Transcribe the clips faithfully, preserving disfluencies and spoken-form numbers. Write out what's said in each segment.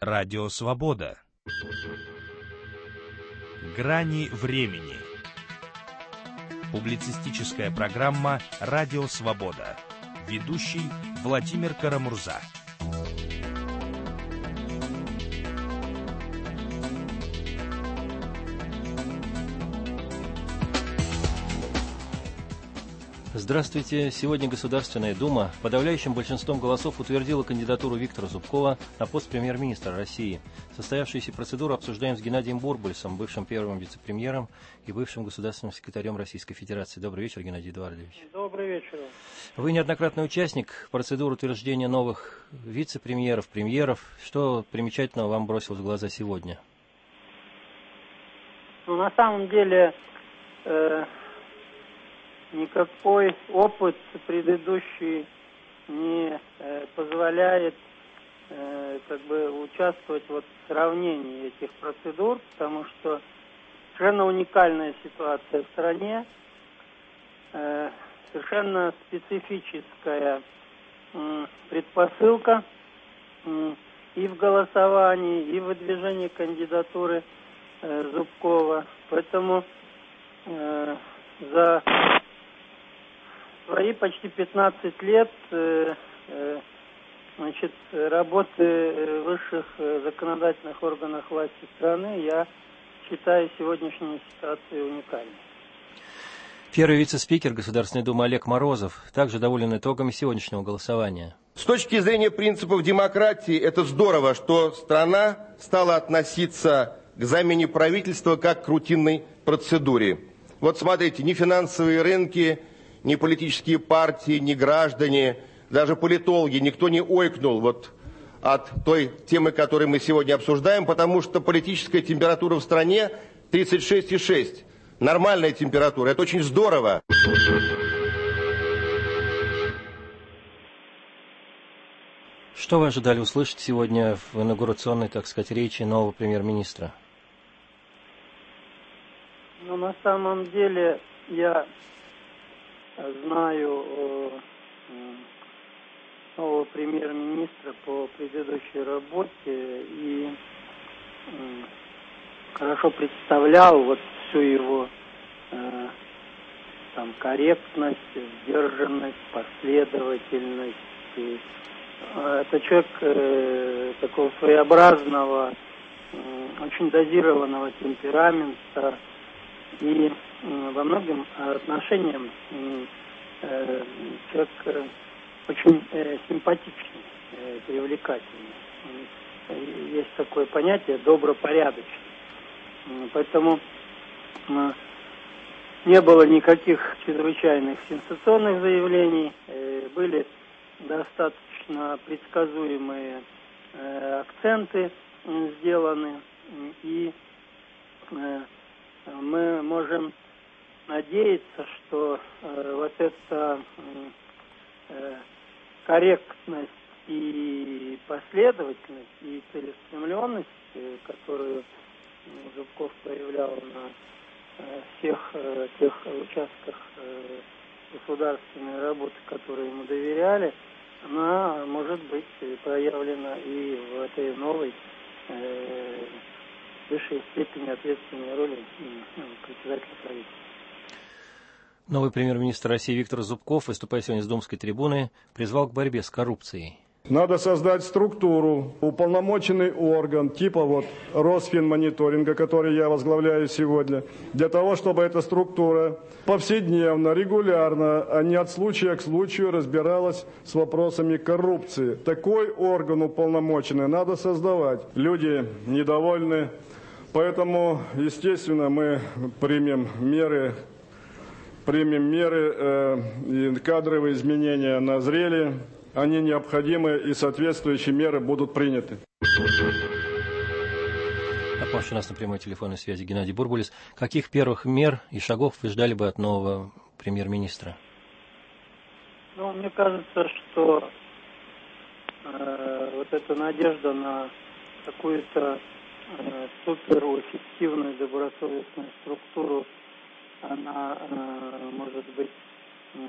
Радио Свобода. Грани времени. Публицистическая программа «Радио Свобода». Ведущий Владимир Карамурза. Здравствуйте. Сегодня Государственная Дума подавляющим большинством голосов утвердила кандидатуру Виктора Зубкова на пост премьер-министра России. Состоявшуюся процедуру обсуждаем с Геннадием Бурбулисом, бывшим первым вице-премьером и бывшим государственным секретарем Российской Федерации. Добрый вечер, Геннадий Эдуардович. Добрый вечер. Вы неоднократный участник процедуры утверждения новых вице-премьеров, премьеров. Что примечательного вам бросилось в глаза сегодня? Ну, на самом деле... Э... Никакой опыт предыдущий не э, позволяет э, как бы участвовать вот в сравнении этих процедур, потому что совершенно уникальная ситуация в стране, э, совершенно специфическая э, предпосылка э, и в голосовании, и в выдвижении кандидатуры э, Зубкова. Поэтому э, за свои почти пятнадцать лет э, э, значит, работы в высших э, законодательных органах власти страны я считаю сегодняшнюю ситуацию уникальной. Первый вице-спикер Государственной Думы Олег Морозов также доволен итогами сегодняшнего голосования. С точки зрения принципов демократии, это здорово, что страна стала относиться к замене правительства как к рутинной процедуре. Вот смотрите, ни финансовые рынки, ни политические партии, ни граждане, даже политологи, никто не ойкнул вот от той темы, которую мы сегодня обсуждаем, потому что политическая температура в стране тридцать шесть и шесть. Нормальная температура, это очень здорово. Что вы ожидали услышать сегодня в инаугурационной, так сказать, речи нового премьер-министра? Ну, на самом деле, я знаю э, нового премьер-министра по предыдущей работе и э, хорошо представлял вот всю его э, там корректность, сдержанность, последовательность. И, э, это человек э, такого своеобразного, э, очень дозированного темперамента. И э, во многом отношениям э, человек э, очень э, симпатичный, э, привлекательный. Э, есть такое понятие добропорядочный. Э, поэтому э, не было никаких чрезвычайных сенсационных заявлений. Э, были достаточно предсказуемые э, акценты э, сделаны. И э, мы можем надеяться, что э, вот эта э, корректность и последовательность и целеустремленность, э, которую Зубков проявлял на э, всех э, тех участках э, государственной работы, которые ему доверяли, она может быть проявлена и в этой новой э, высшей степени ответственной роли ну, председателя правительства. Новый премьер-министр России Виктор Зубков, выступая сегодня с Думской трибуны, призвал к борьбе с коррупцией. Надо создать структуру, уполномоченный орган, типа вот Росфинмониторинга, который я возглавляю сегодня, для того, чтобы эта структура повседневно, регулярно, а не от случая к случаю разбиралась с вопросами коррупции. Такой орган уполномоченный надо создавать. Люди недовольны, поэтому, естественно, мы примем меры, примем меры, э, и кадровые изменения назрели. Они необходимы, и соответствующие меры будут приняты. А помощь у нас на прямой телефонной связи Геннадий Бурбулис. Каких первых мер и шагов вы ждали бы от нового премьер-министра? Ну, мне кажется, что э, вот эта надежда на какую-то э, суперэффективную добросовестную структуру, она э, может быть э,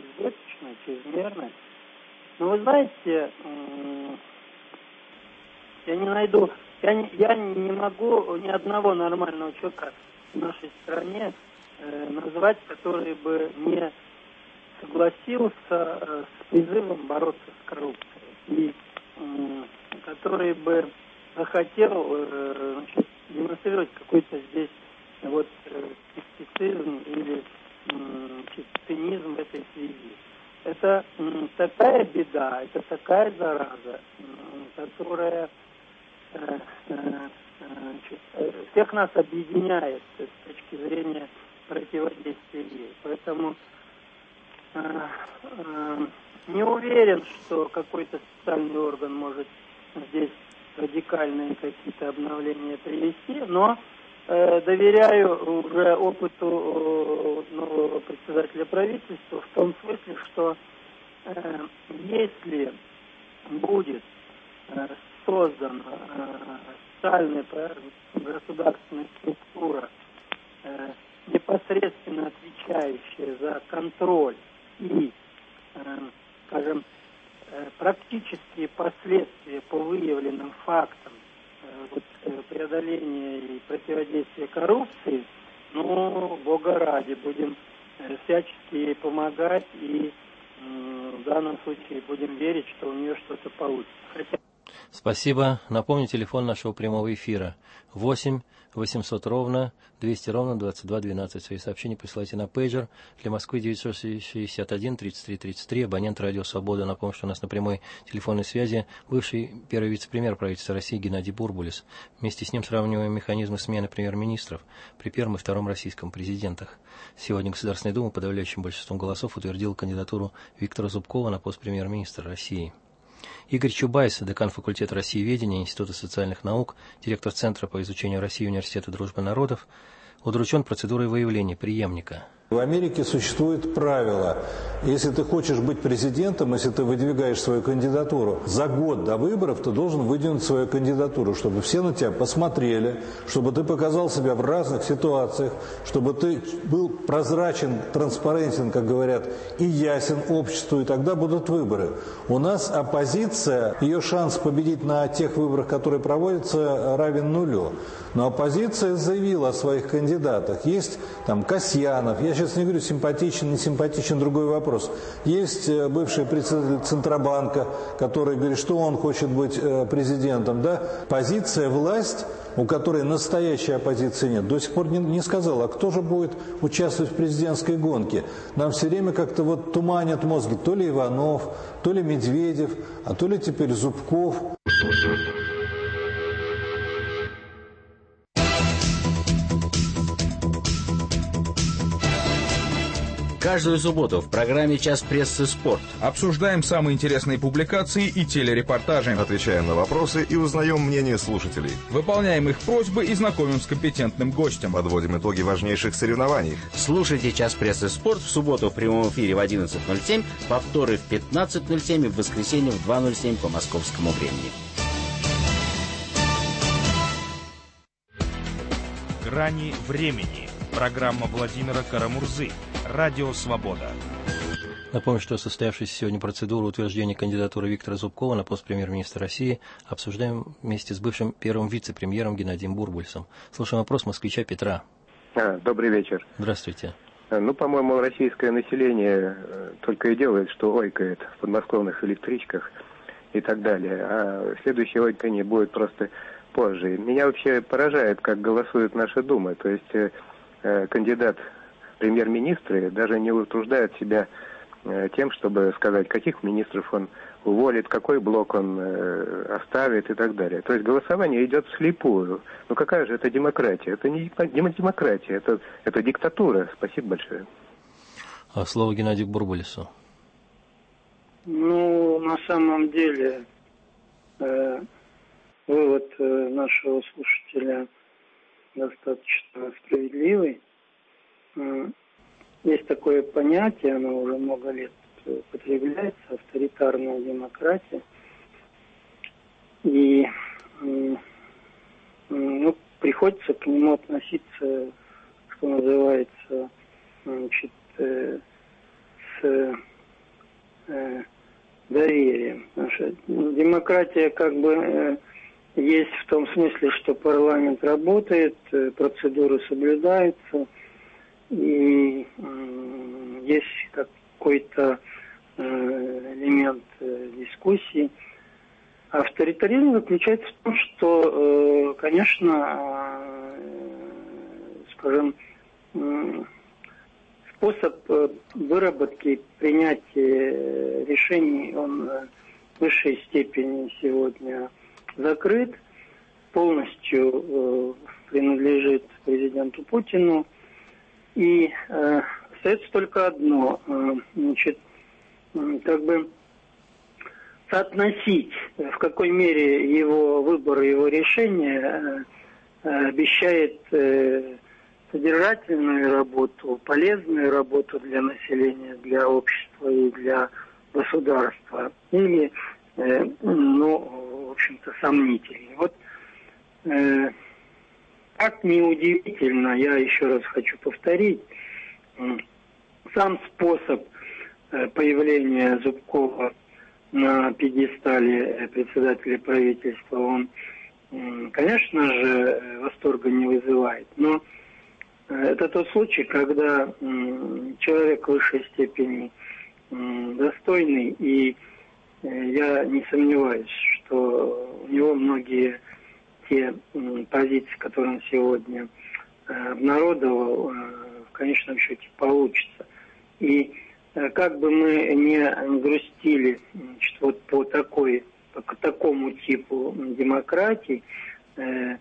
избыточной, чрезмерной. Но вы знаете, Я не найду, я не, я не могу ни одного нормального человека в нашей стране э, назвать, который бы не согласился э, с призывом бороться с коррупцией. И э, который бы захотел э, значит, демонстрировать какой-то здесь вот э, скептицизм или э, цинизм в этой связи. Это э, такая беда, это такая зараза, э, которая э, э, э, всех нас объединяет с точки зрения противодействия ей. Поэтому э, э, не уверен, что какой-то специальный орган может здесь радикальные какие-то обновления привести, но э, доверяю уже опыту э, нового председателя правительства в том смысле, что э, если будет э, создана э, специальная государственная структура, э, непосредственно отвечающая за контроль и, э, скажем, практические последствия по выявленным фактам вот, преодоления и противодействия коррупции, ну, Бога ради, будем всячески ей помогать и в данном случае будем верить, что у нее что-то получится. Хотя... Спасибо. Напомню, телефон нашего прямого эфира восемь восемьсот ровно двести ровно двадцать два двенадцать. Свои сообщения присылайте на пейджер. Для Москвы девятьсот шестьдесят один тридцать три тридцать три. Абонент Радио Свобода. Напомню, что у нас на прямой телефонной связи бывший первый вице-премьер правительства России Геннадий Бурбулис. Вместе с ним сравниваем механизмы смены премьер-министров при первом и втором российском президентах. Сегодня Государственная Дума подавляющим большинством голосов утвердила кандидатуру Виктора Зубкова на пост премьер-министра России. Игорь Чубайс, декан факультета Россиеведения Института социальных наук, директор Центра по изучению России Университета Дружбы народов, удручен процедурой выявления преемника. В Америке существует правило: если ты хочешь быть президентом, если ты выдвигаешь свою кандидатуру, за год до выборов ты должен выдвинуть свою кандидатуру, чтобы все на тебя посмотрели, чтобы ты показал себя в разных ситуациях, чтобы ты был прозрачен, транспарентен, как говорят, и ясен обществу, и тогда будут выборы. У нас оппозиция, ее шанс победить на тех выборах, которые проводятся, равен нулю. Но оппозиция заявила о своих кандидатах. Есть там Касьянов, я сейчас не говорю, симпатичен, не симпатичен, другой вопрос. Есть бывший председатель Центробанка, который говорит, что он хочет быть президентом. Да? Позиция, власть, у которой настоящей оппозиции нет, до сих пор не, не сказала, а кто же будет участвовать в президентской гонке. Нам все время как-то вот туманят мозги. То ли Иванов, то ли Медведев, а то ли теперь Зубков. Каждую субботу в программе «Час прессы. Спорт» обсуждаем самые интересные публикации и телерепортажи. Отвечаем на вопросы и узнаем мнение слушателей. Выполняем их просьбы и знакомим с компетентным гостем. Подводим итоги важнейших соревнований. Слушайте «Час прессы. Спорт» в субботу в прямом эфире в одиннадцать ноль семь, повторы в пятнадцать ноль семь и в воскресенье в два ноль семь по московскому времени. «Грани времени». Программа Владимира Карамурзы. Радио Свобода. Напомню, что состоявшуюся сегодня процедуру утверждения кандидатуры Виктора Зубкова на пост премьер-министра России обсуждаем вместе с бывшим первым вице-премьером Геннадием Бурбулисом. Слушаем вопрос москвича Петра. А, добрый вечер. Здравствуйте. Ну, по-моему, российское население только и делает, что ойкает в подмосковных электричках и так далее. А следующее ойканье будет просто позже. Меня вообще поражает, как голосует наша Дума. То есть э, кандидат премьер-министры даже не утруждает себя э, тем, чтобы сказать, каких министров он уволит, какой блок он э, оставит и так далее. То есть голосование идет вслепую. Ну какая же это демократия? Это не демократия, это, это диктатура. Спасибо большое. А слово Геннадию Бурбулису. Ну, на самом деле, э, вывод э, нашего слушателя достаточно справедливый. Есть такое понятие, оно уже много лет употребляется, авторитарная демократия. И ну, приходится к нему относиться, что называется, значит, э, с э, доверием. Наша демократия как бы э, есть в том смысле, что парламент работает, процедуры соблюдаются, и есть какой-то элемент дискуссии. Авторитаризм заключается в том, что, конечно, скажем, способ выработки, принятия решений, он в высшей степени сегодня закрыт, полностью принадлежит президенту Путину. И остается только одно, значит, как бы соотносить, в какой мере его выбор, его решение обещает содержательную работу, полезную работу для населения, для общества и для государства, или, ну, в общем-то, сомнительный. Вот как неудивительно, я еще раз хочу повторить, сам способ появления Зубкова на пьедестале председателя правительства, он, конечно же, восторга не вызывает. Но это тот случай, когда человек в высшей степени достойный, и я не сомневаюсь, что у него многие те позиции, которые он сегодня обнародовал, в конечном счете получится. И как бы мы ни грустили, значит, вот по такой, по такому типу демократии, э,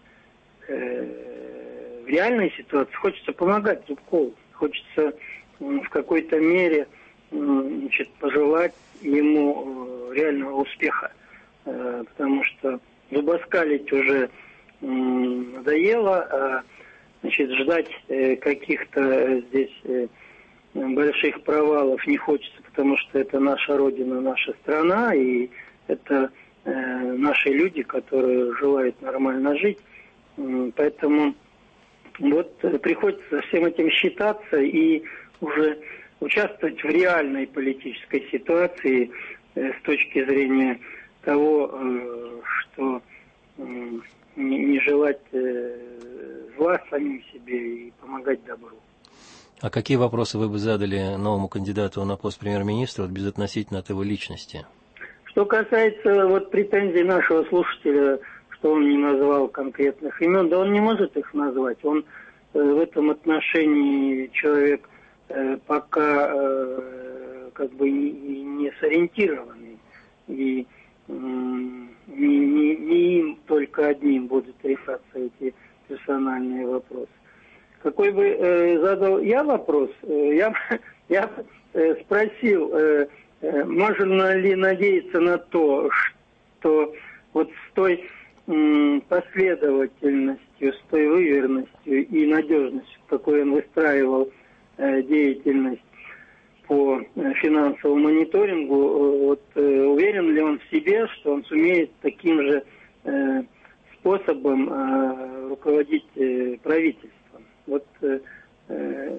э, в реальной ситуации хочется помогать Зубкову, хочется в какой-то мере, значит, пожелать ему реального успеха, э, потому что зубоскалить уже э, надоело, а, значит, ждать э, каких-то здесь э, больших провалов не хочется, потому что это наша Родина, наша страна, и это э, наши люди, которые желают нормально жить. Поэтому вот приходится со всем этим считаться и уже участвовать в реальной политической ситуации э, с точки зрения того, э, что э, не, не желать э, зла самим себе и помогать добру. А какие вопросы вы бы задали новому кандидату на пост премьер-министра, вот, безотносительно от его личности? Что касается вот претензий нашего слушателя, что он не назвал конкретных имен, да он не может их назвать. Он э, в этом отношении человек э, пока э, как бы не, не сориентированный. И э, не, не, не им только одним будут решаться эти персональные вопросы. Какой бы э, задал я вопрос, э, я, я э, спросил, э, э, можно ли надеяться на то, что вот с той э, последовательностью, с той выверенностью и надежностью, какой он выстраивал э, деятельность по э, финансовому мониторингу, э, вот, э, уверен ли он в себе, что он сумеет таким же э, способом э, руководить э, правительством. Вот э, э,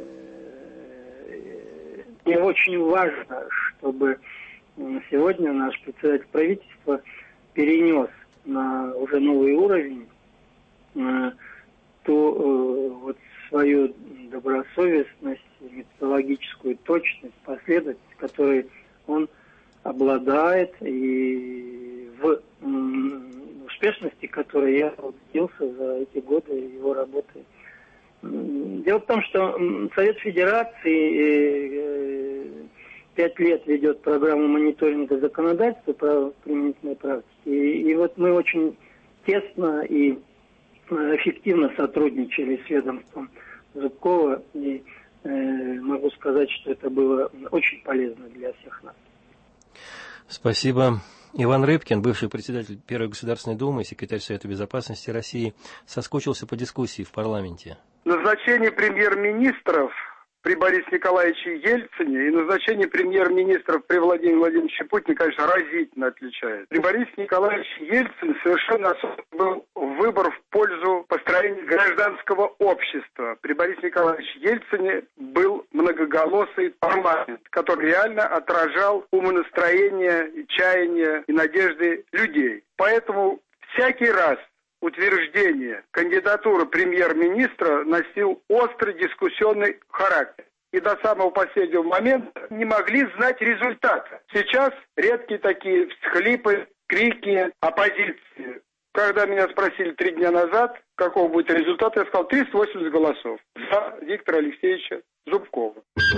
мне очень важно, чтобы сегодня наш председатель правительства перенес на уже новый уровень э, ту э, вот свою добросовестность, методологическую точность, последовательность, которой он обладает, и в э, успешности, которой я убедился за эти годы его работы. Дело в том, что Совет Федерации пять лет ведет программу мониторинга законодательства правоприменительной практики. И, и вот мы очень тесно и эффективно сотрудничали с ведомством Зубкова. И э, могу сказать, что это было очень полезно для всех нас. Спасибо. Иван Рыбкин, бывший председатель Первой Государственной Думы и секретарь Совета Безопасности России, соскучился по дискуссии в парламенте. Назначение премьер-министров при Борисе Николаевиче Ельцине и назначение премьер-министров при Владимире Владимировиче Путине, конечно, разительно отличается. При Борисе Николаевиче Ельцине совершенно особый был выбор в пользу построения гражданского общества. При Борисе Николаевиче Ельцине был многоголосый парламент, который реально отражал умонастроение, чаяния и надежды людей. Поэтому всякий раз утверждения кандидатуры премьер-министра носил острый дискуссионный характер. И до самого последнего момента не могли знать результата. Сейчас редкие такие всхлипы, крики оппозиции. Когда меня спросили три дня назад, какого будет результат, я сказал триста восемьдесят голосов за Виктора Алексеевича Зубкова.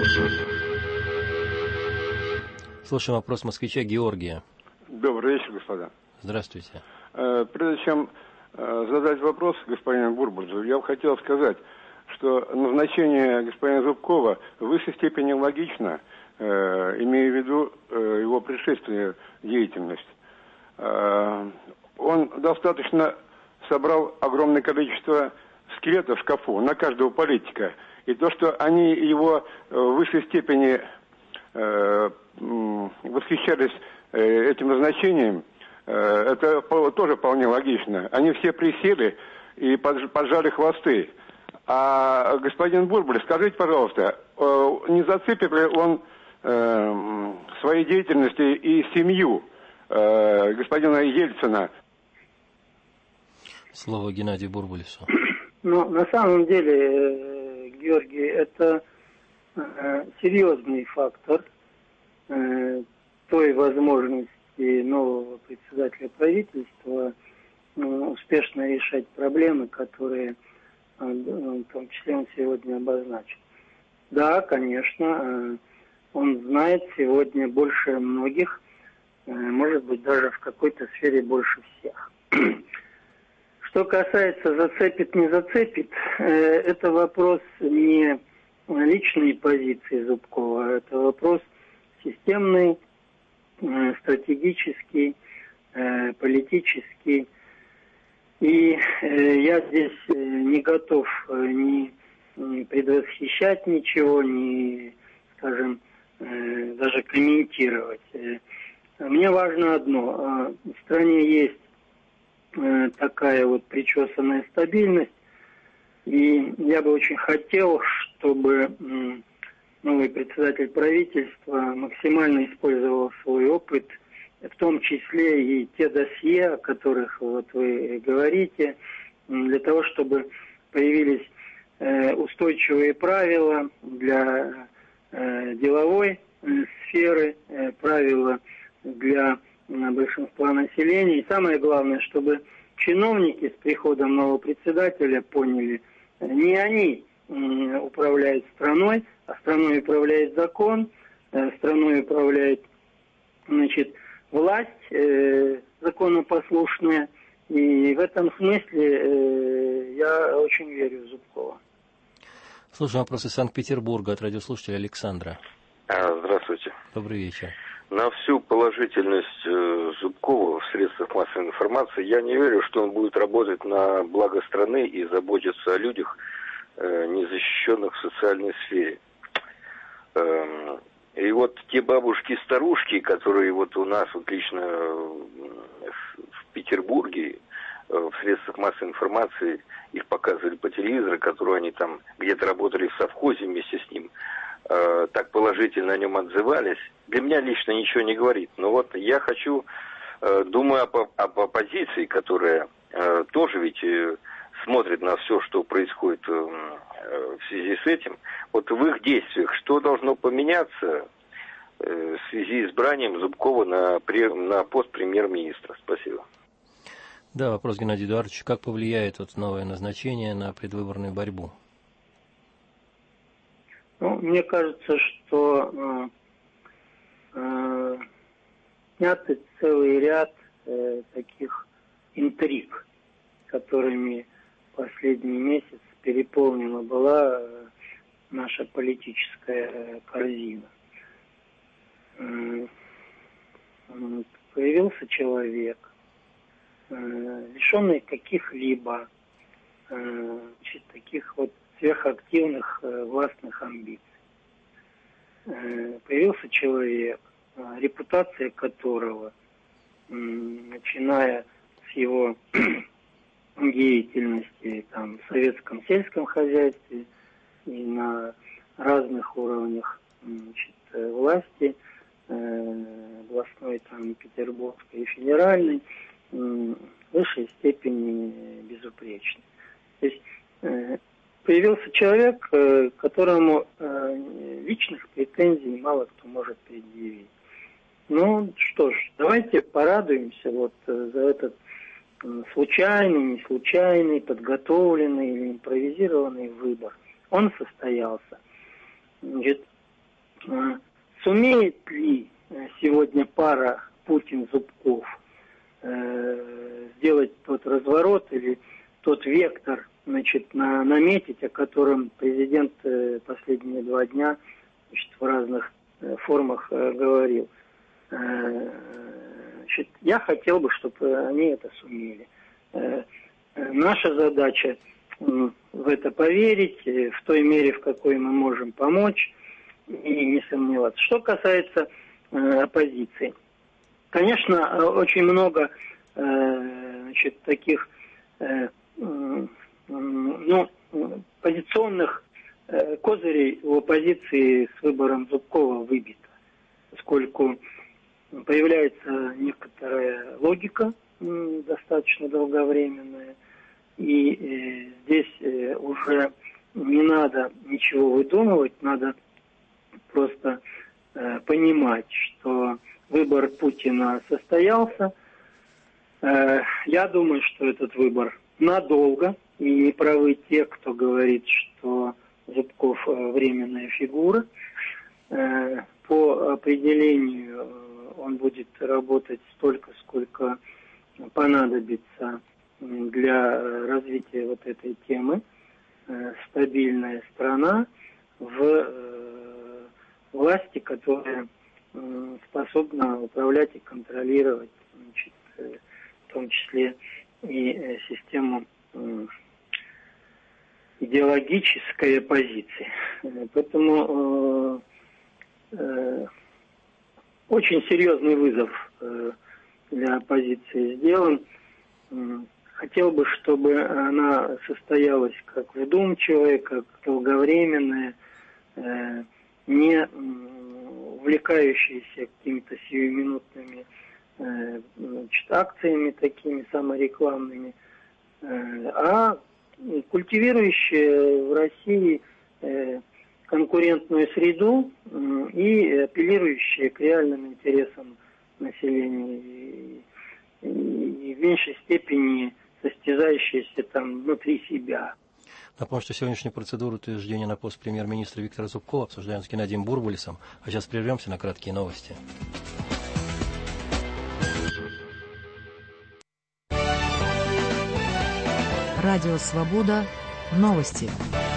Слушаем вопрос москвича Георгия. Добрый вечер, господа. Здравствуйте. Прежде чем задать вопрос господину Бурбульзу, я бы хотел сказать, что назначение господина Зубкова в высшей степени логично, имея в виду его предшественную деятельность. Он достаточно собрал огромное количество скелетов в шкафу на каждого политика. И то, что они его в высшей степени э, восхищались этим назначением, э, это тоже вполне логично. Они все присели и поджали хвосты. А господин Бурбуль, скажите, пожалуйста, э, не зацепит ли он э, своей деятельностью и семью э, господина Ельцина? Слово Геннадию Бурбулису. Ну, на самом деле, Георгий, это э, серьезный фактор э, той возможности нового председателя правительства э, успешно решать проблемы, которые э, в том числе он сегодня обозначил. Да, конечно, э, он знает сегодня больше многих, э, может быть, даже в какой-то сфере больше всех. Что касается зацепит, не зацепит, это вопрос не личной позиции Зубкова, это вопрос системный, стратегический, политический. И я здесь не готов ни предвосхищать ничего, ни, скажем, даже комментировать. Мне важно одно. В стране есть такая вот причесанная стабильность. И я бы очень хотел, чтобы новый председатель правительства максимально использовал свой опыт, в том числе и те досье, о которых вот вы говорите, для того, чтобы появились устойчивые правила для деловой сферы, правила для большинства населения. И самое главное, чтобы чиновники с приходом нового председателя поняли, не они управляют страной, а страной управляет закон, страной управляет, значит, власть э, законопослушная. И в этом смысле э, я очень верю в Зубкова. Слушаем вопрос из Санкт-Петербурга от радиослушателя Александра. Здравствуйте. Добрый вечер. На всю положительность э, Зубкова в средствах массовой информации я не верю, что он будет работать на благо страны и заботиться о людях, э, незащищенных в социальной сфере. Э, и вот те бабушки-старушки, которые вот у нас вот лично в, в Петербурге, э, в средствах массовой информации, их показывали по телевизору, которые они там где-то работали в совхозе вместе с ним, э, так положительно о нем отзывались, для меня лично ничего не говорит. Но вот я хочу, э, думаю об, об оппозиции, которая э, тоже ведь э, смотрит на все, что происходит э, э, в связи с этим. Вот в их действиях что должно поменяться э, в связи с избранием Зубкова на, на пост премьер-министра? Спасибо. Да, вопрос Геннадий Эдуардович. Как повлияет вот новое назначение на предвыборную борьбу? Ну, мне кажется, что э, э, снятый целый ряд э, таких интриг, которыми последний месяц переполнена была э, наша политическая э, корзина. Э, э, появился человек, э, лишенный каких-либо э, таких вот сверхактивных э, властных амбиций. Э, появился человек, э, репутация которого, э, начиная с его деятельности там, в советском сельском хозяйстве и на разных уровнях, значит, власти, э, областной, там, петербургской и федеральной, э, в высшей степени безупречны. То есть э, появился человек, э, которому э, личных претензий мало кто может предъявить. Ну что ж, давайте порадуемся вот э, за этот э, случайный, не случайный, подготовленный или импровизированный выбор. Он состоялся. Значит, э, сумеет ли сегодня пара Путин-Зубков э, сделать тот разворот или тот вектор, значит, на, наметить, о котором президент э, последние два дня, значит, в разных э, формах э, говорил. Э, значит, я хотел бы, чтобы они это сумели. Э, э, наша задача э, в это поверить, э, в той мере, в какой мы можем помочь, и не сомневаться. Что касается э, оппозиции. Конечно, очень много э, значит, таких э, э, ну, позиционных э, козырей у оппозиции с выбором Зубкова выбито, поскольку появляется некоторая логика, э, достаточно долговременная, и э, здесь э, уже не надо ничего выдумывать, надо просто э, понимать, что выбор Путина состоялся. Э, я думаю, что этот выбор надолго, и не правы те, кто говорит, что Зубков э, временная фигура. Э, по определению э, он будет работать столько, сколько понадобится для развития вот этой темы. Э, стабильная страна в э, власти, которая э, способна управлять и контролировать, значит, э, в том числе и э, систему э, идеологической оппозиции. Э, поэтому э, э, очень серьезный вызов э, для оппозиции сделан. Э, хотел бы, чтобы она состоялась как вдумчивая, как долговременная, э, не увлекающиеся какими-то сиюминутными э, значит, акциями такими саморекламными, э, а культивирующие в России э, конкурентную среду э, и апеллирующие к реальным интересам населения и, и в меньшей степени состязающиеся там внутри себя. Напомню, что сегодняшнюю процедуру утверждения на пост премьер-министра Виктора Зубкова обсуждаем с Геннадием Бурбулисом. А сейчас прервемся на краткие новости. Радио «Свобода». Новости.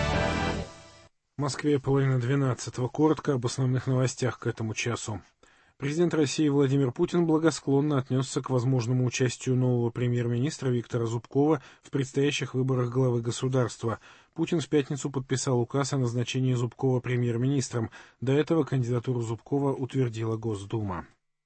В Москве половина двенадцатого. Коротко об основных новостях к этому часу. Президент России Владимир Путин благосклонно отнесся к возможному участию нового премьер-министра Виктора Зубкова в предстоящих выборах главы государства. Путин в пятницу подписал указ о назначении Зубкова премьер-министром. До этого кандидатуру Зубкова утвердила Госдума.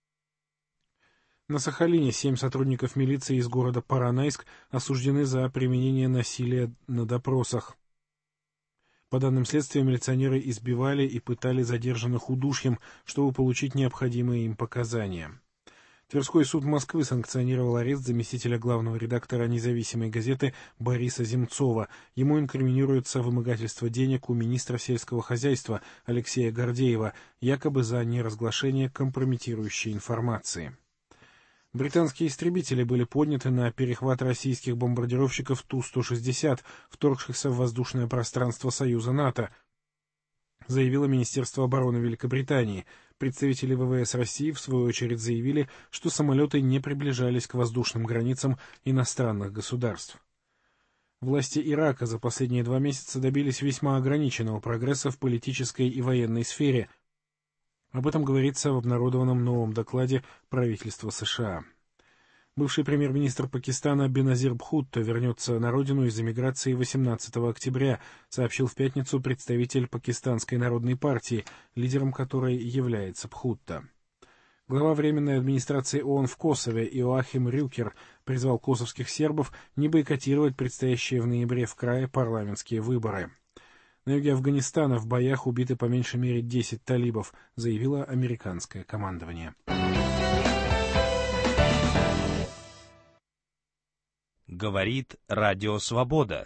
На Сахалине семь сотрудников милиции из города Поронайск осуждены за применение насилия на допросах. По данным следствия, милиционеры избивали и пытали задержанных удушьем, чтобы получить необходимые им показания. Тверской суд Москвы санкционировал арест заместителя главного редактора независимой газеты Бориса Земцова. Ему инкриминируется вымогательство денег у министра сельского хозяйства Алексея Гордеева, якобы за неразглашение компрометирующей информации. Британские истребители были подняты на перехват российских бомбардировщиков Ту сто шестьдесят, вторгшихся в воздушное пространство Союза НАТО, заявило Министерство обороны Великобритании. Представители ВВС России, в свою очередь, заявили, что самолеты не приближались к воздушным границам иностранных государств. Власти Ирака за последние два месяца добились весьма ограниченного прогресса в политической и военной сфере. Об этом говорится в обнародованном новом докладе правительства США. Бывший премьер-министр Пакистана Беназир Бхутто вернется на родину из эмиграции восемнадцатого октября, сообщил в пятницу представитель Пакистанской народной партии, лидером которой является Бхутто. Глава Временной администрации ООН в Косове Иоахим Рюкер призвал косовских сербов не бойкотировать предстоящие в ноябре в крае парламентские выборы. На юге Афганистана в боях убиты по меньшей мере десять талибов, заявило американское командование. Говорит Радио Свобода.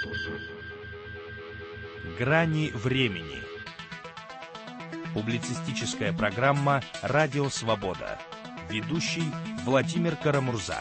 Грани времени. Публицистическая программа «Радио Свобода». Ведущий Владимир Карамурза.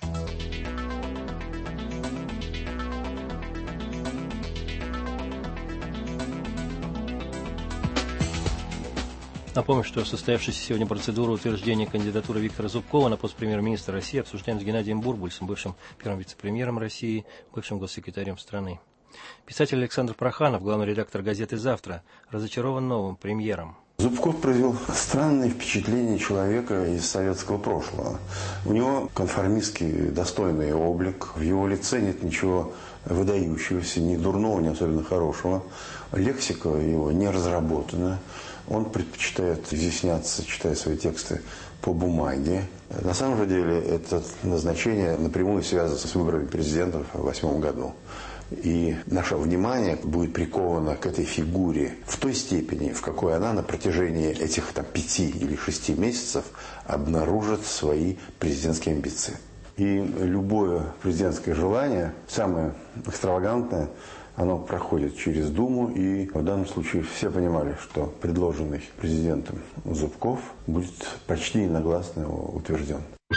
Напомню, что состоявшаяся сегодня процедура утверждения кандидатуры Виктора Зубкова на пост премьер-министра России обсуждаем с Геннадием Бурбульсом, бывшим первым вице-премьером России, бывшим госсекретарем страны. Писатель Александр Проханов, главный редактор газеты «Завтра», разочарован новым премьером. Зубков произвел странное впечатление человека из советского прошлого. У него конформистский достойный облик, в его лице нет ничего выдающегося, ни дурного, ни особенно хорошего. Лексика его не разработана. Он предпочитает изъясняться, читая свои тексты по бумаге. На самом же деле это назначение напрямую связано с выборами президента в две тысячи восьмом году. И наше внимание будет приковано к этой фигуре в той степени, в какой она на протяжении этих там, пяти или шести месяцев обнаружит свои президентские амбиции. И любое президентское желание, самое экстравагантное, оно проходит через Думу, и в данном случае все понимали, что предложенный президентом Зубков будет почти единогласно утвержден.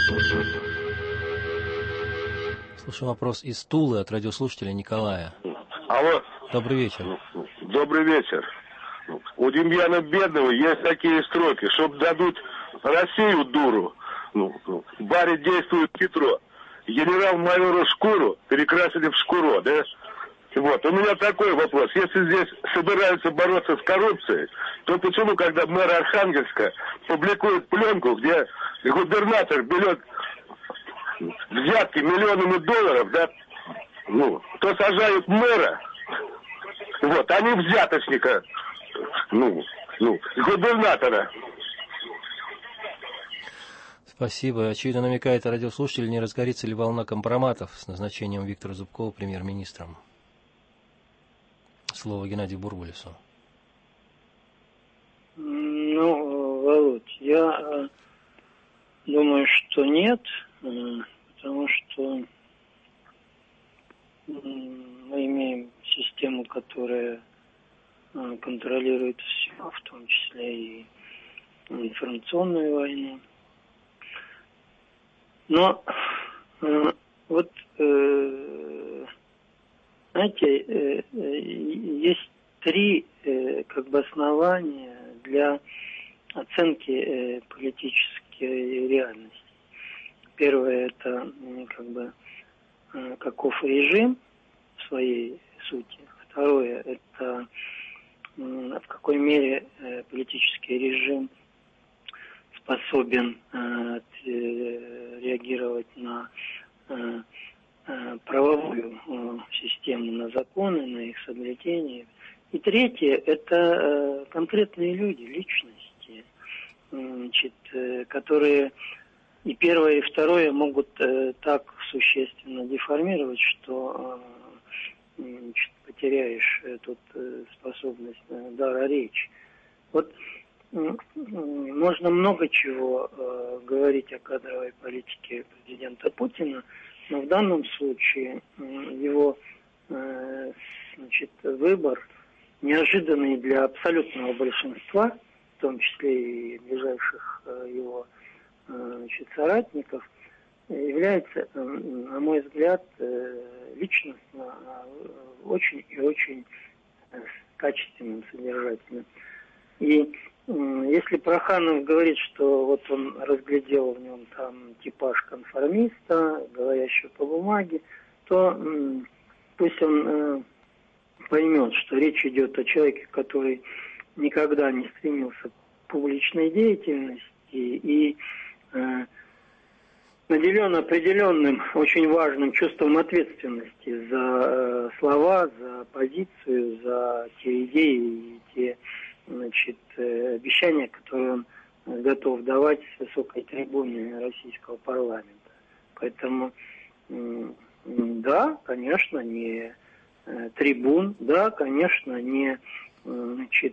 Слушаю вопрос из Тулы от радиослушателя Николая. Алло. Добрый вечер. Добрый вечер. У Демьяна Бедного есть такие строки, чтоб дадут Россию дуру. Ну, ну, в баре действует хитро. Генерал-майора шкуру перекрасили в шкуро, да? Вот, у меня такой вопрос. Если здесь собираются бороться с коррупцией, то почему, когда мэр Архангельска публикует пленку, где губернатор берет взятки миллионами долларов, да, ну, то сажают мэра, вот, а не взяточника, ну, ну, губернатора. Спасибо. Очевидно, намекает радиослушатель, не разгорится ли волна компроматов с назначением Виктора Зубкова премьер-министром. Слово Геннадию Бурбулису. Ну, Володь, я э, думаю, что нет, э, потому что э, мы имеем систему, которая э, контролирует все, в том числе и информационную войну. Но э, вот э, знаете, э, э, есть три э, как бы основания для оценки э, политической реальности. Первое — это э, как бы э, каков режим в своей сути. Второе — это э, в какой мере э, политический режим способен э, э, реагировать на э, правовую э, систему, на законы, на их соблюдение. И третье — это э, конкретные люди, личности, значит, э, которые и первое, и второе могут э, так существенно деформировать, что э, значит, потеряешь э, тут э, способность э, дара речи. Вот э, можно много чего э, говорить о кадровой политике президента Путина, но в данном случае его значит, выбор, неожиданный для абсолютного большинства, в том числе и ближайших его значит, соратников, является, на мой взгляд, личностно очень и очень качественным, содержательным. И если Проханов говорит, что вот он разглядел в нем там типаж конформиста, говорящего по бумаге, то м, пусть он э, поймет, что речь идет о человеке, который никогда не стремился к публичной деятельности и э, наделен определенным, очень важным чувством ответственности за э, слова, за позицию, за те идеи и те значит, обещания, которые он готов давать с высокой трибуны российского парламента. Поэтому, да, конечно, не трибун, да, конечно, не значит,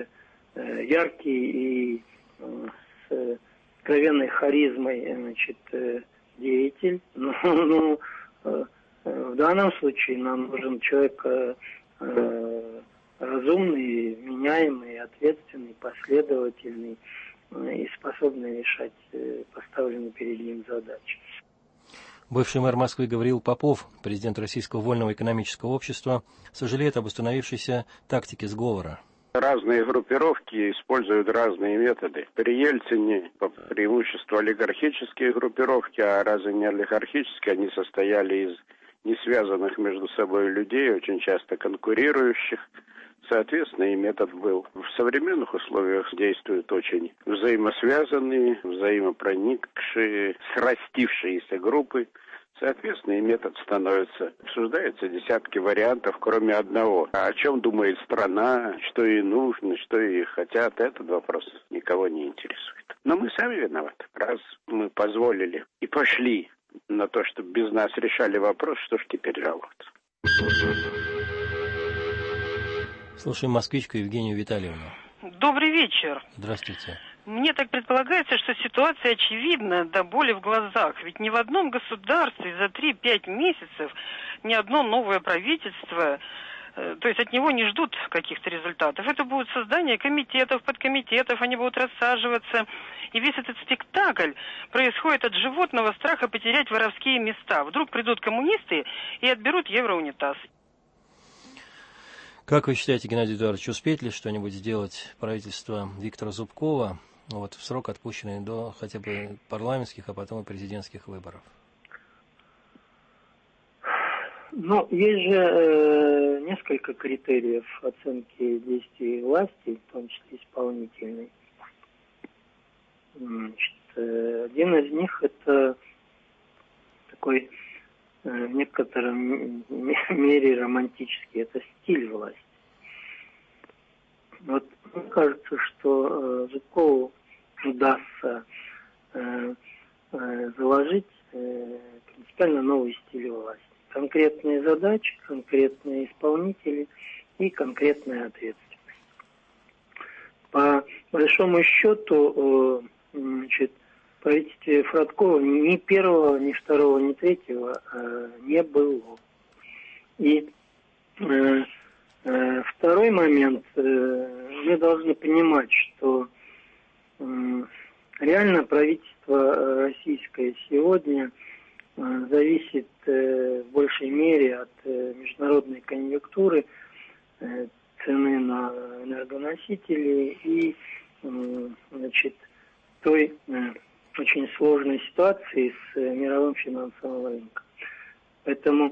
яркий и с откровенной харизмой значит, деятель, но, но В данном случае нам нужен человек э, разумный, меняемый, ответственный, последовательный и способный решать поставленные перед ним задачи. Бывший мэр Москвы Гавриил Попов, президент Российского вольного экономического общества, сожалеет об установившейся тактике сговора. Разные группировки используют разные методы. При Ельцине по преимуществу олигархические группировки, а разве не олигархические, они состояли из не связанных между собой людей, очень часто конкурирующих. Соответственно, и метод был. В современных условиях действуют очень взаимосвязанные, взаимопроникшие, срастившиеся группы. Соответственно, и метод становится. Обсуждаются десятки вариантов, кроме одного. А о чем думает страна, что ей нужно, что ей хотят, этот вопрос никого не интересует. Но мы сами виноваты. Раз мы позволили и пошли на то, чтобы без нас решали вопрос, что ж теперь жаловаться? Слушаем москвичку Евгению Витальевну. Добрый вечер. Здравствуйте. Мне так предполагается, что ситуация очевидна до боли в глазах. Ведь ни в одном государстве за три-пять месяцев ни одно новое правительство, э, то есть от него не ждут каких-то результатов. Это будет создание комитетов, подкомитетов, они будут рассаживаться. И весь этот спектакль происходит от животного страха потерять воровские места. Вдруг придут коммунисты и отберут евроунитаз. Как вы считаете, Геннадий Эдуардович, успеет ли что-нибудь сделать правительство Виктора Зубкова вот, в срок, отпущенный до хотя бы парламентских, а потом и президентских выборов? Ну, есть же э, несколько критериев оценки действий власти, в том числе исполнительной. Значит, э, один из них это такой э, в некотором мере романтический, это стиль власти. Вот мне кажется, что э, Зубкову удастся э, э, заложить э, принципиально новый стиль власти. Конкретные задачи, конкретные исполнители и конкретная ответственность. По большому счету, э, значит, в правительстве Фродкова ни первого, ни второго, ни третьего э, не было. И э, э, второй момент, э, мы должны понимать, что э, реально правительство российское сегодня э, зависит э, в большей мере от э, международной конъюнктуры, э, цены на энергоносители и э, значит, той э, очень сложной ситуации с э, мировым финансовым рынком. Поэтому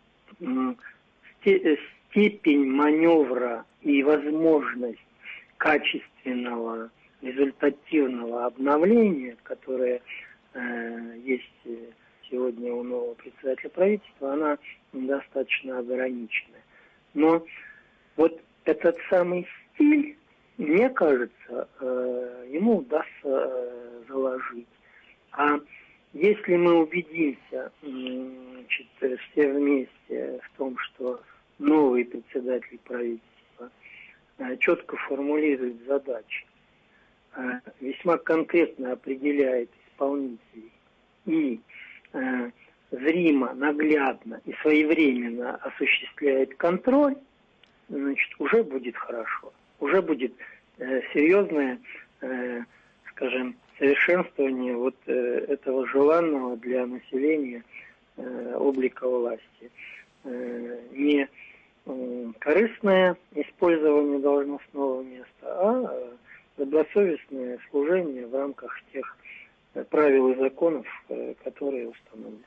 э, сте, степень маневра и возможность качественного, результативного обновления, которое э, есть сегодня у нового председателя правительства, она достаточно ограничена. Но вот этот самый стиль, мне кажется, э, ему удастся э, заложить. А если мы убедимся, значит, все вместе в том, что новый председатель правительства э, четко формулирует задачи, э, весьма конкретно определяет исполнителей и э, зримо, наглядно и своевременно осуществляет контроль, значит, уже будет хорошо. Уже будет э, серьезное, э, скажем, совершенствование вот э, этого желанного для населения э, облика власти. Э, не э, корыстное использование должностного места, а э, добросовестное служение в рамках тех э, правил и законов, э, которые установлены.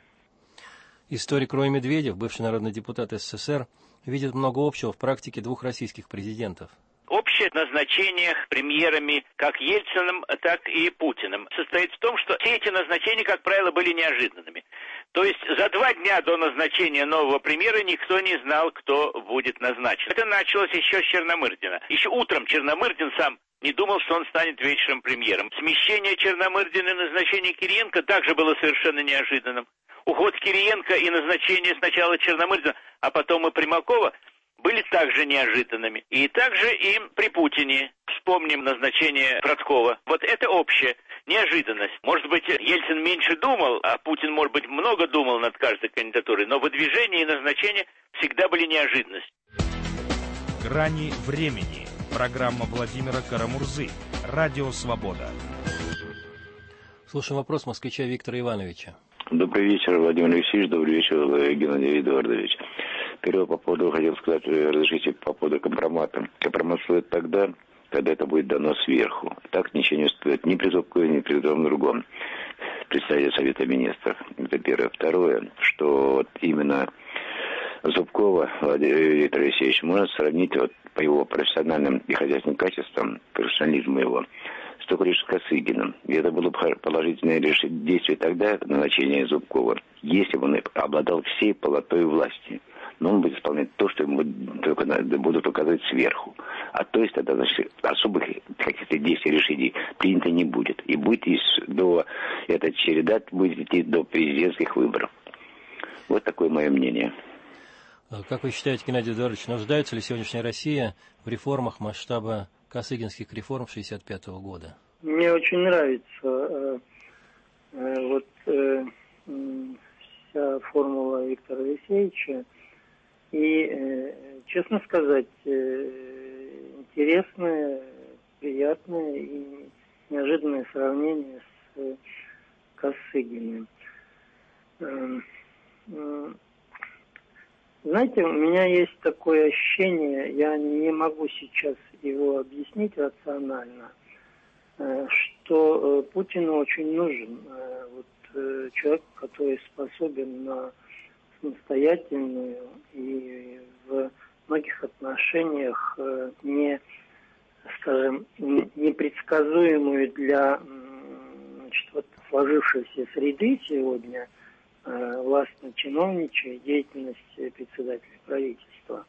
Историк Рой Медведев, бывший народный депутат СССР, видит много общего в практике двух российских президентов. Общее назначение премьерами как Ельциным, так и Путиным состоит в том, что все эти назначения, как правило, были неожиданными. То есть за два дня до назначения нового премьера никто не знал, кто будет назначен. Это началось еще с Черномырдина. Еще утром Черномырдин сам не думал, что он станет вечером премьером. Смещение Черномырдина и назначение Кириенко также было совершенно неожиданным. Уход Кириенко и назначение сначала Черномырдина, а потом и Примакова были также неожиданными. И также и при Путине. вспомним назначение Браткова. Вот это общее. Неожиданность. Может быть, Ельцин меньше думал, а Путин, может быть, много думал над каждой кандидатурой, но выдвижение и назначение всегда были неожиданностью. Грани времени. Программа Владимира Карамурзы. Радио «Свобода». Слушаем вопрос москвича Виктора Ивановича. Добрый вечер, Владимир Алексеевич. Добрый вечер, Геннадий Эдуардович. Первое, по поводу, хотел сказать, разрешите, по поводу компромата. Компромат стоит тогда, когда это будет дано сверху. Так ничего не стоит ни при Зубкове, ни при том другом представителе Совета Министров. Это первое. Второе, что вот именно Зубкова Виктора Алексеевича можно сравнить вот по его профессиональным и хозяйственным качествам, профессионализму его, с только лишь Косыгиным. И это было бы положительное действие тогда, назначение Зубкова, если бы он обладал всей полнотой власти. Но он будет исполнять то, что ему только будут указывать сверху. А то есть тогда, значит, особых каких-то действий, решений принято не будет. И будет до, эта череда будет идти до президентских выборов. Вот такое мое мнение. Как вы считаете, Геннадий Эдуардович, нуждается ли сегодняшняя Россия в реформах масштаба косыгинских реформ шестьдесят пятого года? Мне очень нравится э, э, вот э, вся формула Виктора Алексеевича. И, э, честно сказать, э, интересное, приятное и неожиданное сравнение с э, Косыгиным. Э, э, знаете, у меня есть такое ощущение, я не могу сейчас его объяснить рационально, э, что э, Путину очень нужен э, вот, э, человек, который способен на самостоятельную и в многих отношениях не, скажем, непредсказуемую для, значит, вот сложившейся среды сегодня властно-чиновничьей деятельности председателя правительства.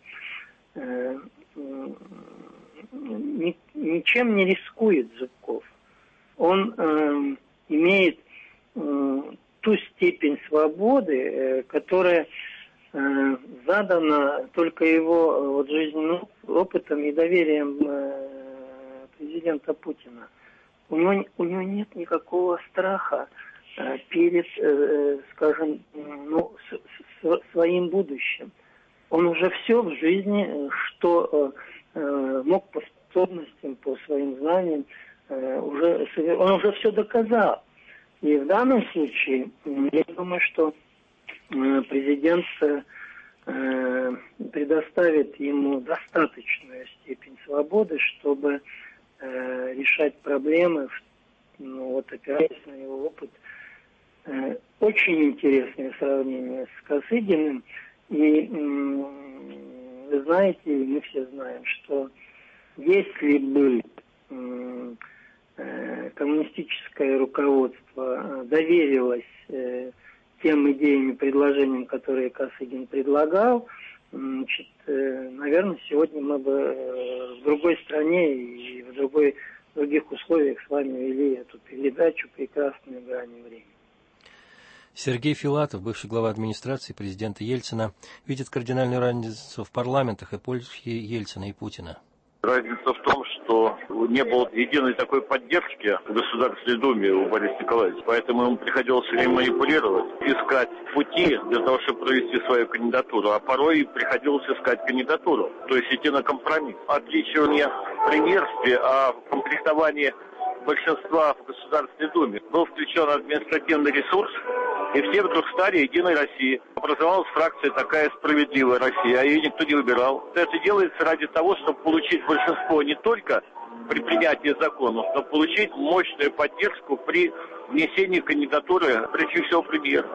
Ничем не рискует Зубков. Он э, имеет э, ту степень свободы, которая э, задана только его вот, жизненным опытом и доверием э, президента Путина. У него, у него нет никакого страха э, перед, э, скажем, ну, с, с, своим будущим. Он уже все в жизни, что э, мог по способностям, по своим знаниям, э, уже, он уже все доказал. И в данном случае, я думаю, что президент предоставит ему достаточную степень свободы, чтобы решать проблемы, ну, вот опираясь на его опыт. Очень интересное сравнение с Косыгиным. И вы знаете, мы все знаем, что если бы коммунистическое руководство доверилось э, тем идеям и предложениям, которые Косыгин предлагал, значит, э, наверное, сегодня мы бы э, в другой стране и в, другой, в других условиях с вами вели эту передачу «Прекрасную грань времени». Сергей Филатов, бывший глава администрации президента Ельцина, видит кардинальную разницу в парламентах эпохи Ельцина и Путина. Разница в том, что не было единой такой поддержки в Государственной Думе у Бориса Николаевича. Поэтому ему приходилось все время манипулировать, искать пути для того, чтобы провести свою кандидатуру. А порой приходилось искать кандидатуру, то есть идти на компромисс. Отличие не в премьерстве, а в комплектовании большинства в Государственной Думе. Был включен административный ресурс, и все вдруг стали Единой Россией. Образовалась фракция такая «Справедливая Россия», а ее никто не выбирал. Это делается ради того, чтобы получить большинство не только при принятии законов, но получить мощную поддержку при внесении кандидатуры, прежде всего, премьера.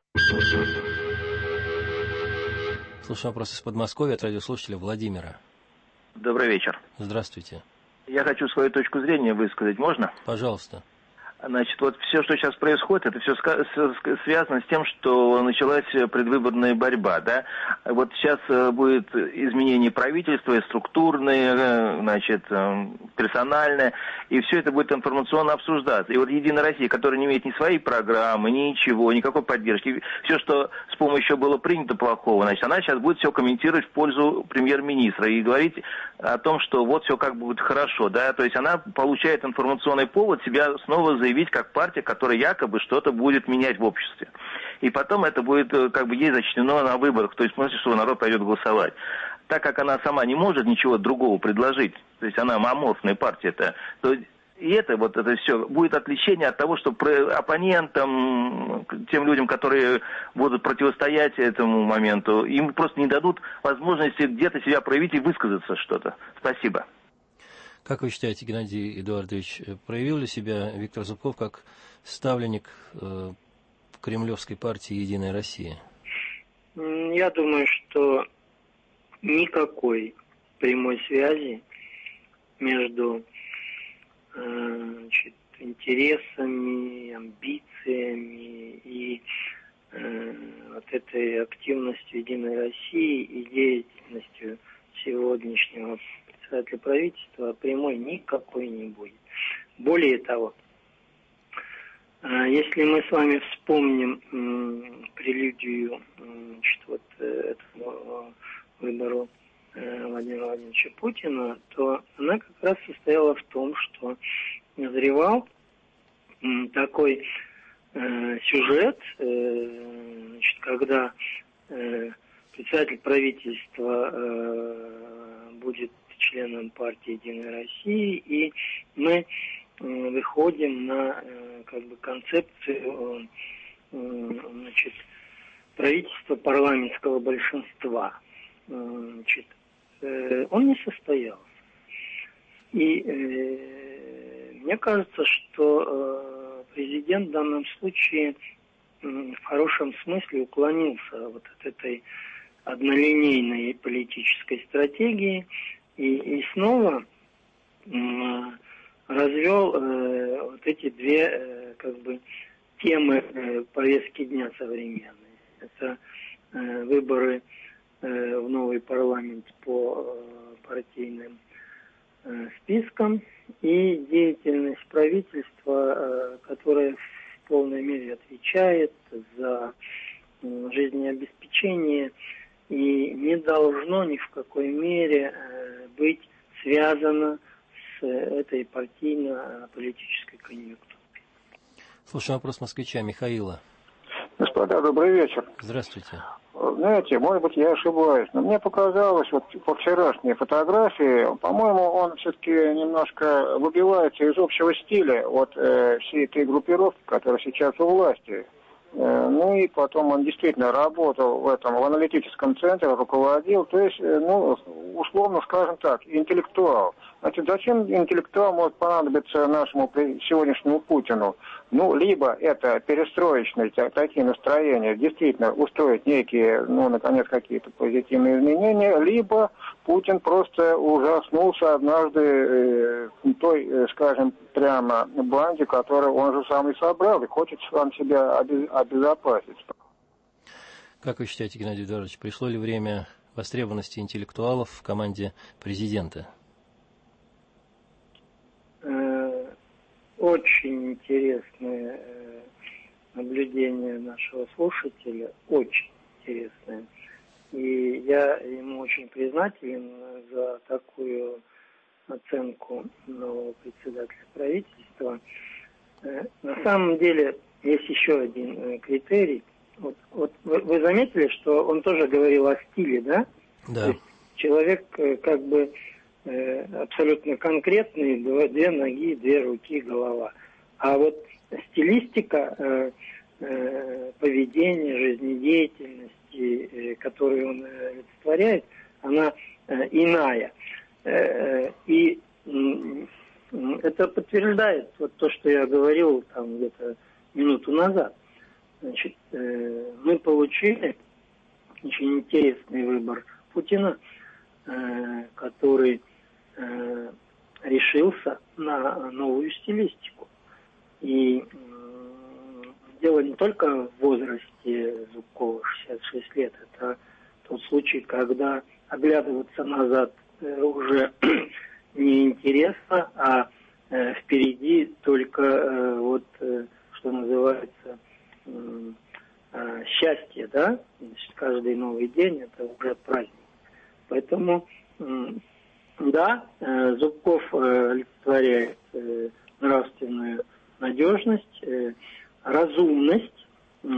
Слушаю вопрос из Подмосковья от радиослушателя Владимира. Добрый вечер. Здравствуйте. Я хочу свою точку зрения высказать, можно? Пожалуйста. Значит, вот все, что сейчас происходит, это все связано с тем, что началась предвыборная борьба, да. Вот сейчас будет изменение правительства, структурное, значит, персональное, и все это будет информационно обсуждаться. И вот Единая Россия, которая не имеет ни своей программы, ничего, никакой поддержки, все, что с помощью было принято плохого, значит, она сейчас будет все комментировать в пользу премьер-министра и говорить о том, что вот все как будет хорошо, да. То есть она получает информационный повод себя снова заявить как партия, которая якобы что-то будет менять в обществе. И потом это будет как бы ей зачтено на выборах, то есть в смысле, что народ пойдет голосовать. Так как она сама не может ничего другого предложить, то есть она аморфная партия, -то, то и это вот это все будет отличение от того, что оппонентам, тем людям, которые будут противостоять этому моменту, им просто не дадут возможности где-то себя проявить и высказаться что-то. Спасибо. Как вы считаете, Геннадий Эдуардович, проявил ли себя Виктор Зубков как ставленник э, кремлевской партии «Единая Россия»? Я думаю, что никакой прямой связи между э, значит, интересами, амбициями и э, вот этой активностью «Единой России» и деятельностью сегодняшнего председателя правительства прямой никакой не будет. Более того, если мы с вами вспомним прелюдию значит, вот, этому выбору Владимира Владимировича Путина, то она как раз состояла в том, что назревал такой сюжет, значит, когда председатель правительства будет членом партии «Единая Россия», и мы выходим на как бы концепцию значит, правительства парламентского большинства. Значит, он не состоялся. И мне кажется, что президент в данном случае в хорошем смысле уклонился вот от этой однолинейной политической стратегии и, и снова э, развел э, вот эти две э, как бы темы э, повестки дня современной. Это э, выборы э, в новый парламент по э, партийным э, спискам и деятельность правительства, э, которая в полной мере отвечает за э, жизнеобеспечение и не должно ни в какой мере э, быть связано с этой партийно-политической конъюнктурой. Слушаем вопрос москвича Михаила. Господа, добрый вечер. Здравствуйте. Знаете, может быть, я ошибаюсь, но мне показалось, вот по вчерашней фотографии, по-моему, он все-таки немножко выбивается из общего стиля вот э, всей этой группировки, которая сейчас у власти. Ну и потом он действительно работал в этом, в аналитическом центре, руководил, то есть, ну, условно скажем так, интеллектуал. Значит, зачем интеллектуал может понадобиться нашему сегодняшнему Путину? Ну, либо это перестроечные такие настроения, действительно устроить некие, ну, наконец, какие-то позитивные изменения, либо Путин просто ужаснулся однажды э, той, э, скажем, прямо банде, которую он же сам и собрал, и хочет сам себя обезопасить. Как вы считаете, Геннадий Эдуардович, пришло ли время востребованности интеллектуалов в команде президента? Очень интересное наблюдение нашего слушателя, очень интересное. И я ему очень признателен за такую оценку нового председателя правительства. На самом деле есть еще один критерий. Вот, вот вы, вы заметили, что он тоже говорил о стиле, да? Да. То есть человек как бы абсолютно конкретные, две ноги, две руки, голова. А вот стилистика э, э, поведения, жизнедеятельности, э, которую он э, олицетворяет, она э, иная. Э, и э, это подтверждает вот то, что я говорил там где-то минуту назад. Значит, э, мы получили очень интересный выбор Путина, э, который решился на новую стилистику. И дело не только в возрасте Зубкова, шестьдесят шесть лет. Это тот случай, когда оглядываться назад уже неинтересно, а впереди только вот, что называется, счастье, да? Значит, каждый новый день это уже праздник. Поэтому, да, Зубков олицетворяет нравственную надежность, разумность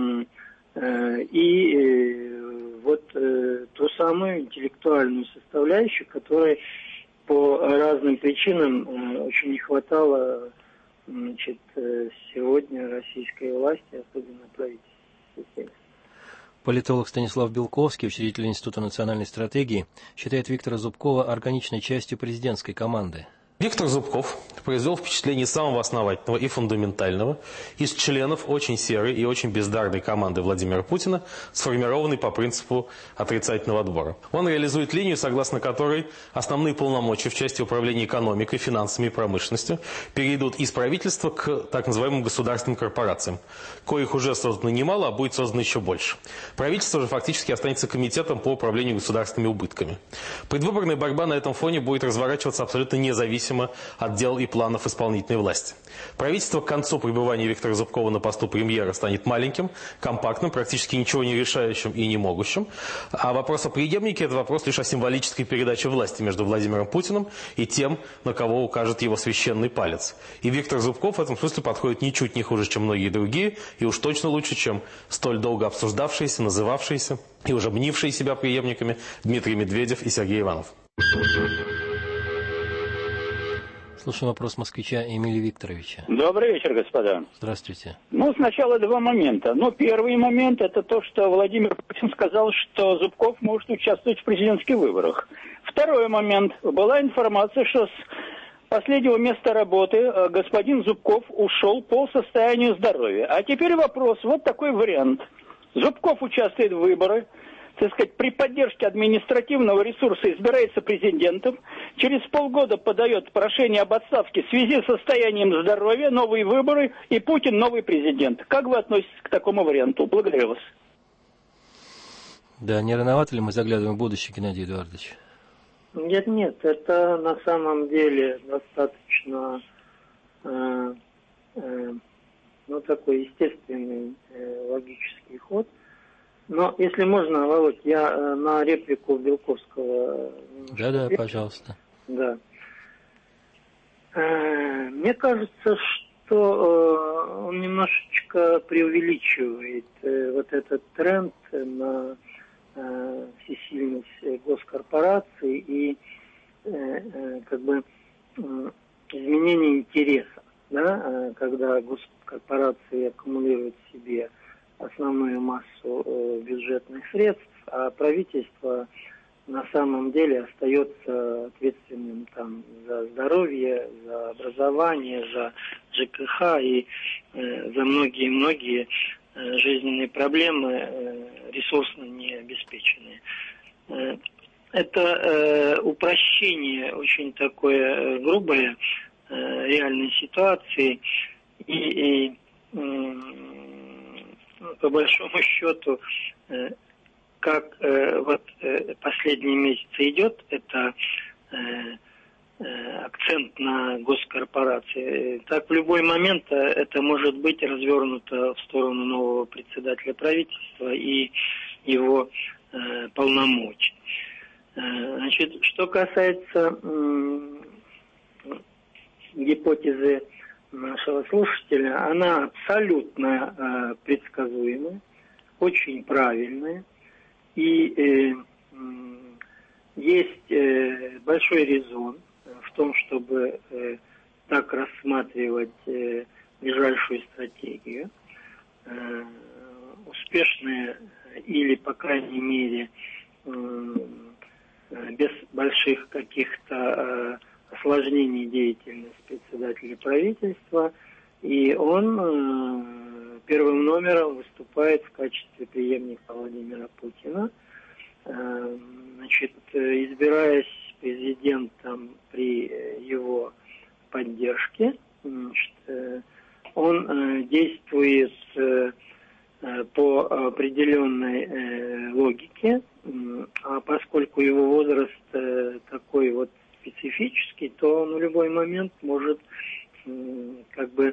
и вот ту самую интеллектуальную составляющую, которой по разным причинам очень не хватало, значит, сегодня российской власти, особенно правительства. Политолог Станислав Белковский, учредитель Института национальной стратегии, считает Виктора Зубкова органичной частью президентской команды. Виктор Зубков произвел впечатление самого основательного и фундаментального из членов очень серой и очень бездарной команды Владимира Путина, сформированной по принципу отрицательного отбора. Он реализует линию, согласно которой основные полномочия в части управления экономикой, финансами и промышленностью перейдут из правительства к так называемым государственным корпорациям, коих уже создано немало, а будет создано еще больше. Правительство же фактически останется комитетом по управлению государственными убытками. Предвыборная борьба на этом фоне будет разворачиваться абсолютно независимо от дел и планов исполнительной власти. Правительство к концу пребывания Виктора Зубкова на посту премьера станет маленьким, компактным, практически ничего не решающим и не могущим. А вопрос о преемнике – это вопрос лишь о символической передаче власти между Владимиром Путиным и тем, на кого укажет его священный палец. И Виктор Зубков в этом смысле подходит ничуть не хуже, чем многие другие, и уж точно лучше, чем столь долго обсуждавшиеся, называвшиеся и уже мнившие себя преемниками Дмитрий Медведев и Сергей Иванов. Слушаем вопрос москвича Эмилия Викторовича. Добрый вечер, господа. Здравствуйте. Ну, сначала два момента. Ну, первый момент – это то, что Владимир Путин сказал, что Зубков может участвовать в президентских выборах. Второй момент. Была информация, что с последнего места работы господин Зубков ушел по состоянию здоровья. А теперь вопрос, вот такой вариант. Зубков участвует в выборах, так сказать, при поддержке административного ресурса избирается президентом, через полгода подает прошение об отставке в связи с состоянием здоровья, новые выборы, и Путин новый президент. Как вы относитесь к такому варианту? Благодарю вас. Да, не рановато ли мы заглядываем в будущее, Геннадий Эдуардович? Нет, нет, это на самом деле достаточно э, э, ну, такой естественный э, логический ход. Но, если можно, Володь, я э, на реплику Белковского... Да-да, отвечу. Пожалуйста. Да. Э, мне кажется, что э, он немножечко преувеличивает э, вот этот тренд на э, всесильность госкорпораций и э, э, как бы э, изменение интереса, да, э, когда госкорпорации аккумулируют в себе основную массу э, бюджетных средств, а правительство на самом деле остается ответственным там за здоровье, за образование, за ЖКХ и э, за многие-многие э, жизненные проблемы, э, ресурсно не обеспеченные. Э, это э, упрощение очень такое э, грубое э, реальной ситуации и, и э, по большому счету, э, как э, вот э, последние месяцы идет, это э, э, акцент на госкорпорации. Так в любой момент э, это может быть развернуто в сторону нового председателя правительства и его э, полномочий. Э, значит, что касается э, гипотезы нашего слушателя, она абсолютно э, предсказуемая, очень правильная. И э, э, есть э, большой резон в том, чтобы э, так рассматривать э, ближайшую стратегию. Э, успешные или, по крайней мере, э, без больших каких-то э, осложнений деятельности председателя правительства, и он э, первым номером выступает в качестве преемника Владимира Путина. Э, значит, избираясь президентом при его поддержке, значит, э, он действует по определенной логике, а поскольку его возраст такой вот специфический, то он в любой момент может как бы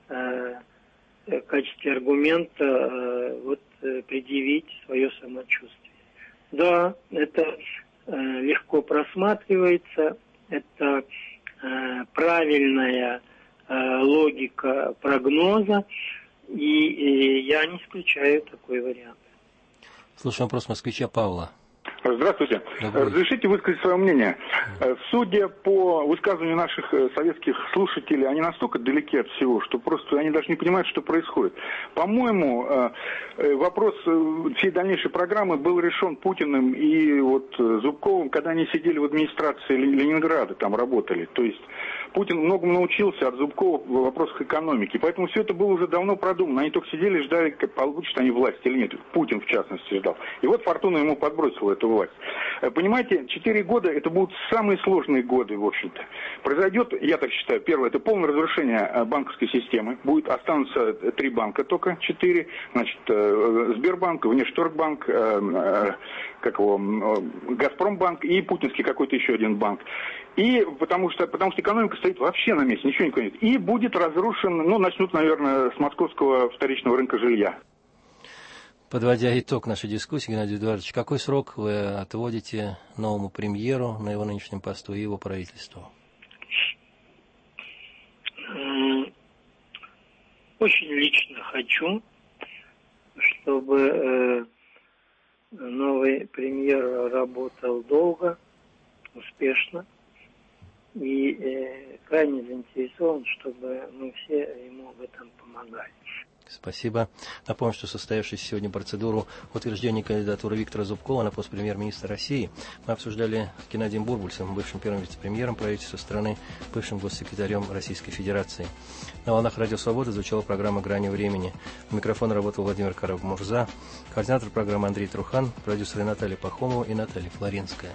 в качестве аргумента вот предъявить свое самочувствие. Да, это легко просматривается, это правильная логика прогноза, и я не исключаю такой вариант. Слушаем вопрос москвича Павла. Здравствуйте. Добрый. Разрешите высказать свое мнение. Судя по высказыванию наших советских слушателей, они настолько далеки от всего, что просто они даже не понимают, что происходит. По-моему, вопрос всей дальнейшей программы был решен Путиным и вот Зубковым, когда они сидели в администрации Ленинграда, там работали. То есть Путин многому научился от Зубкова в вопросах экономики. Поэтому все это было уже давно продумано. Они только сидели и ждали, как получат они власть или нет. Путин, в частности, ждал. И вот Фортуна ему подбросила эту власть. Понимаете, четыре года это будут самые сложные годы, в общем-то. Произойдет, я так считаю, первое, это полное разрушение банковской системы. Будет, останутся три банка только, четыре. Значит, Сбербанк, Внешторгбанк, как его, Газпромбанк и путинский какой-то еще один банк. И потому что, потому что экономика стоит вообще на месте, ничего не нет. И будет разрушен, ну, начнут, наверное, с московского вторичного рынка жилья. Подводя итог нашей дискуссии, Геннадий Эдуардович, какой срок вы отводите новому премьеру на его нынешнем посту и его правительству? Очень лично хочу, чтобы новый премьер работал долго, успешно и крайне заинтересован, чтобы мы все ему в этом помогали. Спасибо. Напомню, что состоявшуюся сегодня процедуру утверждения кандидатуры Виктора Зубкова на пост премьер-министра России мы обсуждали с Геннадием Бурбульсом, бывшим первым вице-премьером правительства страны, бывшим госсекретарем Российской Федерации. На волнах Радио Свобода звучала программа «Грани времени». У микрофона работал Владимир Карамурза, координатор программы Андрей Трухан, продюсеры Наталья Пахомова и Наталья Флоринская.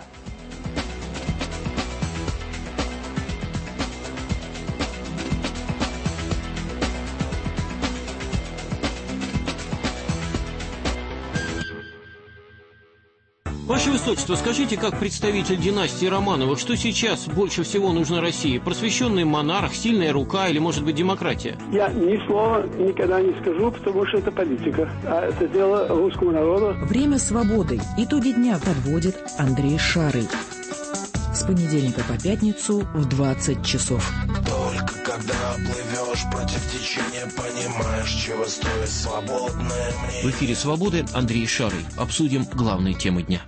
Ваше Высочество, скажите, как представитель династии Романовых, что сейчас больше всего нужно России? Просвещенный монарх, сильная рука или, может быть, демократия? Я ни слова никогда не скажу, потому что это политика. А это дело русского народа. Время свободы. Итоги дня подводит Андрей Шарый. С понедельника по пятницу в двадцать часов. Только когда плывешь против течения, понимаешь, чего стоит свободное мнение. В эфире «Свободы» Андрей Шарый. Обсудим главные темы дня.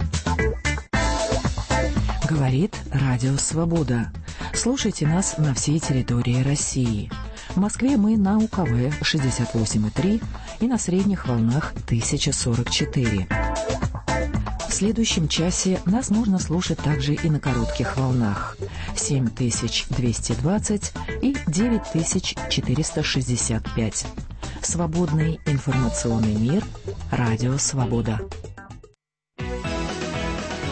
Говорит Радио Свобода. Слушайте нас на всей территории России. В Москве мы на У Ка Вэ шестьдесят восемь и три и на средних волнах тысяча сорок четыре. В следующем часе нас можно слушать также и на коротких волнах семь тысяч двести двадцать и девять тысяч четыреста шестьдесят пять. Свободный информационный мир. Радио Свобода.